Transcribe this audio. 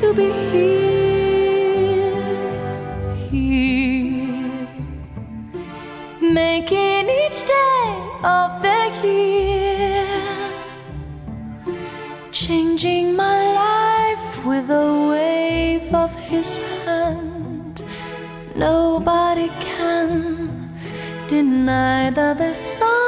to be here, here, making each day of the year, changing my life with a wave of his hand. Nobody can deny that the sun